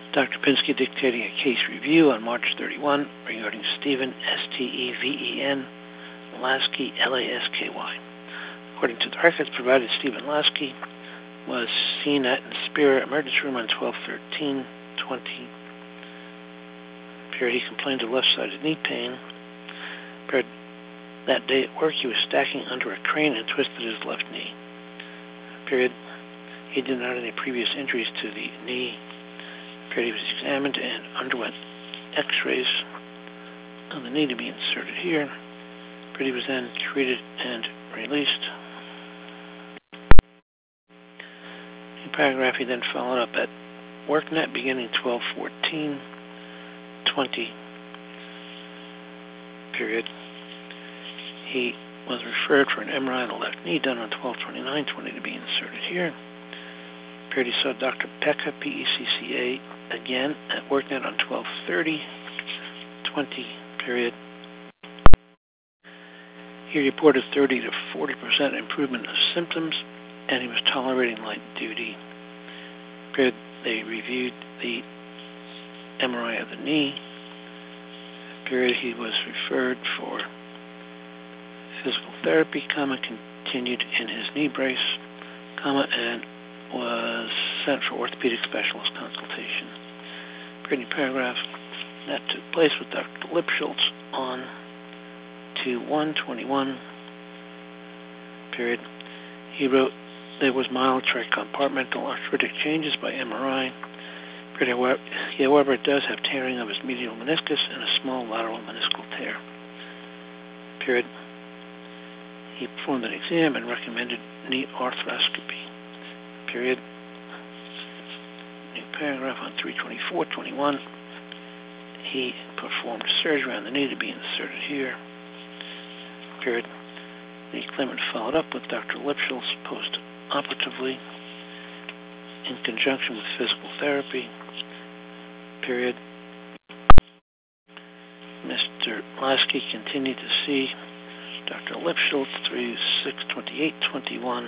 Dr. Pinsky dictating a case review on March 31 regarding Stephen, Steven, Lasky, Lasky. According to the records provided, Stephen Lasky was seen at Inspira emergency room on 12/13/20. He complained of left-sided knee pain. That day at work, he was stacking under a crane and twisted his left knee. He did not have any previous injuries to the knee. He was examined and underwent x-rays of the knee to be inserted here. He was then treated and released. In paragraph, he then followed up at WorkNet beginning 12/14/20. He was referred for an MRI of the left knee done on 12/29/20 to be inserted here. He saw Dr. Pecca, P-E-C-C-A, again at WorkNet on 12/30/20. He reported 30 to 40% improvement of symptoms, and he was tolerating light duty. They reviewed the MRI of the knee. He was referred for physical therapy, continued in his knee brace, and was sent for orthopedic specialist consultation. Paragraph that took place with Dr. Lipschultz on 2/1/21. He wrote, there was mild tricompartmental arthritic changes by MRI. However, it does have tearing of his medial meniscus and a small lateral meniscal tear. He performed an exam and recommended knee arthroscopy. New paragraph on 3/24/21. He performed surgery on the knee to be inserted here. The claimant followed up with Dr. Lipschultz post-operatively in conjunction with physical therapy. Mr. Lasky continued to see Dr. Lipschultz through 6/28/21.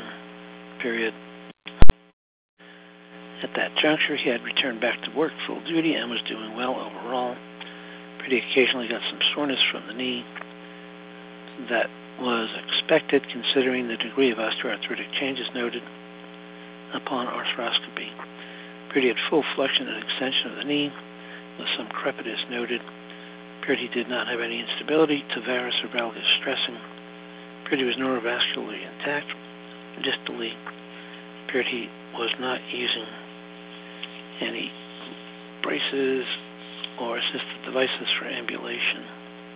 At that juncture, he had returned back to work full duty and was doing well overall. He occasionally got some soreness from the knee. That was expected considering the degree of osteoarthritic changes noted upon arthroscopy. He had full flexion and extension of the knee with some crepitus noted. He did not have any instability to varus or valgus stressing. He was neurovascularly intact. Distally, he was not using any braces or assistive devices for ambulation.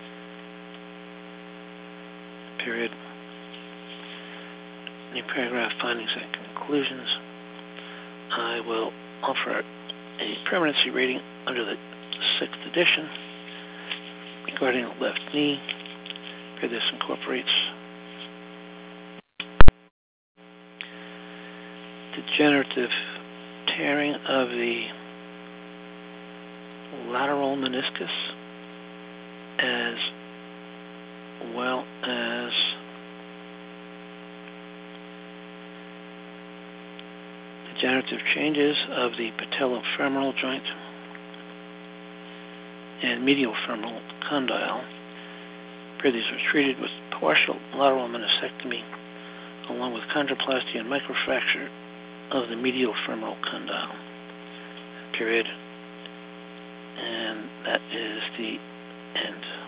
New paragraph, findings and conclusions. I will offer a permanency rating under the 6th edition regarding the left knee. This incorporates degenerative tearing of the lateral meniscus as well as degenerative changes of the patellofemoral joint and medial femoral condyle. These were treated with partial lateral meniscectomy along with chondroplasty and microfracture of the medial femoral condyle. And that is the end.